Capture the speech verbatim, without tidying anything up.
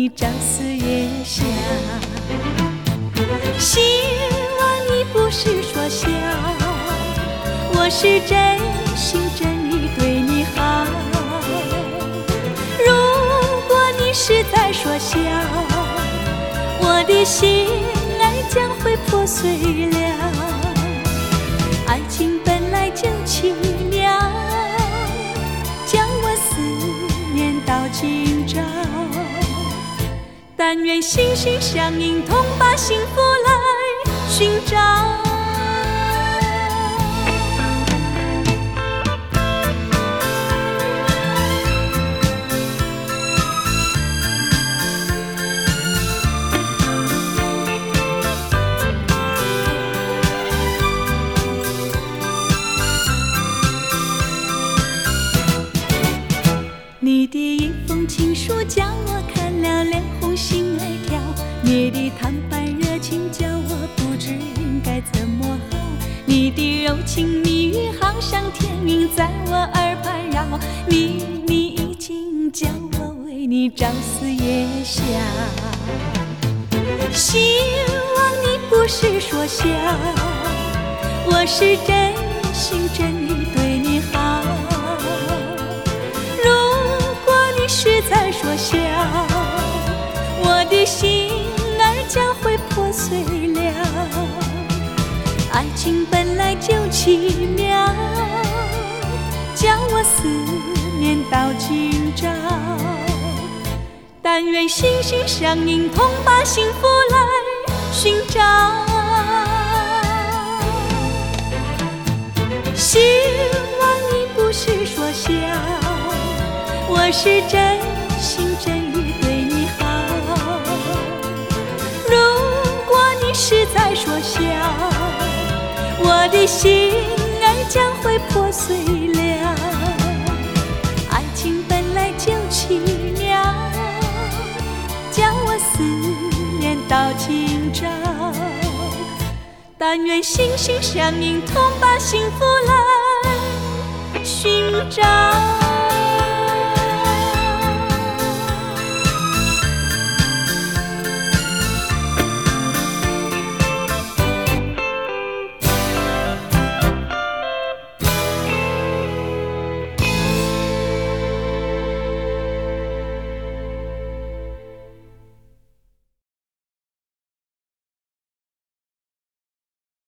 你朝思夜想。希望你不是说笑，我是真心真意对你好。如果你是在说笑，我的心爱将会破碎了。爱情本来就奇妙，将我思念到今朝。但愿心心相印，同把幸福来寻找。你的一封情书叫我看了脸红心儿跳，你的坦白热情叫我不知应该怎么好。你的柔情蜜语好像天音在我耳畔绕，秘密已经叫我为你朝思夜想。希望你不是说笑，我是真心真意对你好。是在说笑，我的心儿将会破碎了。爱情本来就奇妙，叫我思念到今朝。但愿心心相印，同把幸福来寻找。希望你不是说笑，我是真心真意对你好。如果你是在说笑，我的心儿将会破碎了。爱情本来就奇妙，叫我思念到今朝。但愿心心相印，同把幸福来寻找。